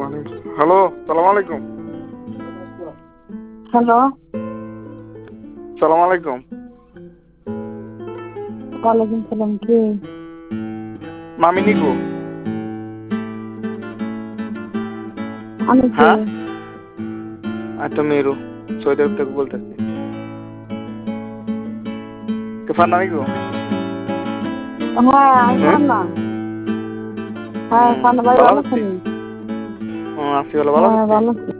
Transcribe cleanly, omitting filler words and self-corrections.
Hello, সালাম আলাইকুম। Hello, সালাম আলাইকুম। ওয়ালাইকুম সালাম। কে? মামি নিকো। আমি কে? হ্যাঁ, আমি তো মেরু সৌদি আরব থেকে বলতেছি। তুফান নামিকো। হ্যাঁ, আমি হুম ফান্না। হ্যাঁ, ফান্না ভাই ভালো ভালো আছি। আছেন? আছি ভালো, ভালো হ্যাঁ, আছি। ভালো আছি।